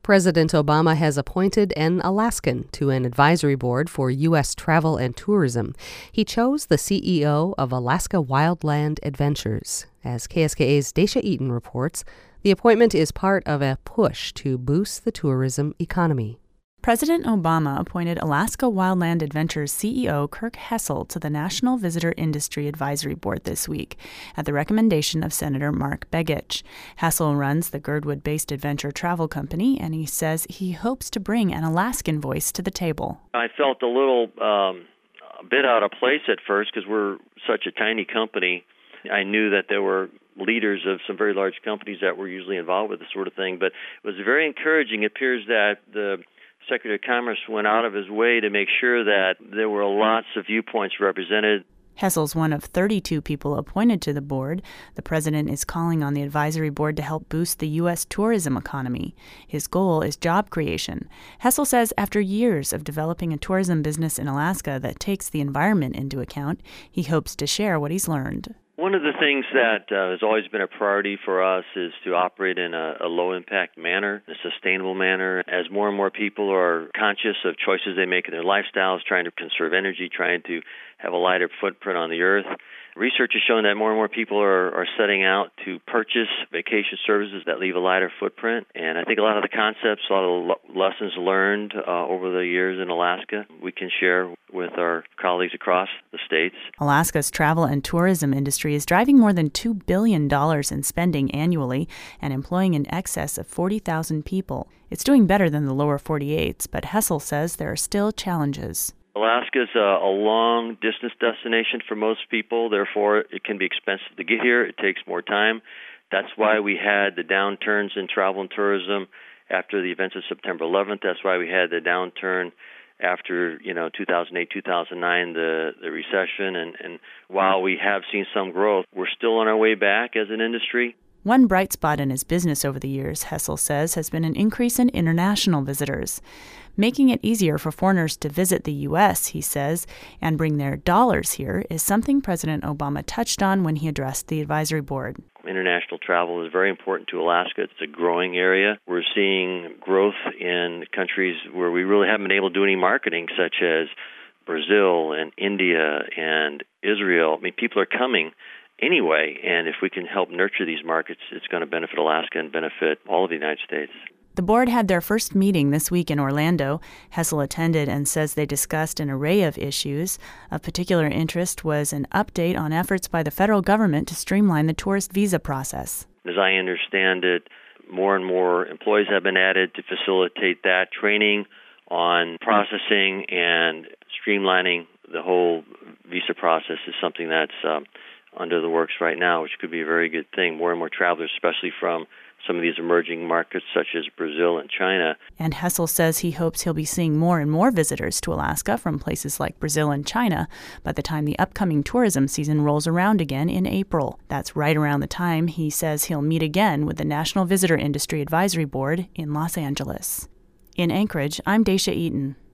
President Obama has appointed an Alaskan to an advisory board for U.S. travel and tourism. He chose the CEO of Alaska Wildland Adventures. As KSKA's Daisha Eaton reports, the appointment is part of a push to boost the tourism economy. President Obama appointed Alaska Wildland Adventures CEO Kirk Hessel to the National Visitor Industry Advisory Board this week, at the recommendation of Senator Mark Begich. Hessel runs the Girdwood-based adventure travel company, and he says he hopes to bring an Alaskan voice to the table. I felt a little a bit out of place at first because we're such a tiny company. I knew that there were leaders of some very large companies that were usually involved with this sort of thing, but it was very encouraging. It appears that the Secretary of Commerce went out of his way to make sure that there were lots of viewpoints represented. Hessel's one of 32 people appointed to the board. The president is calling on the advisory board to help boost the U.S. tourism economy. His goal is job creation. Hessel says after years of developing a tourism business in Alaska that takes the environment into account, he hopes to share what he's learned. One of the things that has always been a priority for us is to operate in a low-impact manner, a sustainable manner. As more and more people are conscious of choices they make in their lifestyles, trying to conserve energy, trying to have a lighter footprint on the earth, research has shown that more and more people are setting out to purchase vacation services that leave a lighter footprint. And I think a lot of the concepts, a lot of the lessons learned over the years in Alaska, we can share with our colleagues across the states. Alaska's travel and tourism industry is driving more than $2 billion in spending annually and employing in excess of 40,000 people. It's doing better than the lower 48s, but Hessel says there are still challenges. Alaska is a long-distance destination for most people. Therefore, it can be expensive to get here. It takes more time. That's why we had the downturns in travel and tourism after the events of September 11th. That's why we had the downturn after 2008, 2009, the recession. And while we have seen some growth, we're still on our way back as an industry. One bright spot in his business over the years, Hessel says, has been an increase in international visitors. Making it easier for foreigners to visit the U.S., he says, and bring their dollars here is something President Obama touched on when he addressed the advisory board. International travel is very important to Alaska. It's a growing area. We're seeing growth in countries where we really haven't been able to do any marketing, such as Brazil and India and Israel. I mean, people are coming anyway, and if we can help nurture these markets, it's going to benefit Alaska and benefit all of the United States. The board had their first meeting this week in Orlando. Hessel attended and says they discussed an array of issues. Of particular interest was an update on efforts by the federal government to streamline the tourist visa process. As I understand it, more and more employees have been added to facilitate that. Training on processing and streamlining the whole visa process is something that's under the works right now, which could be a very good thing. More and more travelers, especially from some of these emerging markets such as Brazil and China. And Hessel says he hopes he'll be seeing more and more visitors to Alaska from places like Brazil and China by the time the upcoming tourism season rolls around again in April. That's right around the time he says he'll meet again with the National Visitor Industry Advisory Board in Los Angeles. In Anchorage, I'm Daisha Eaton.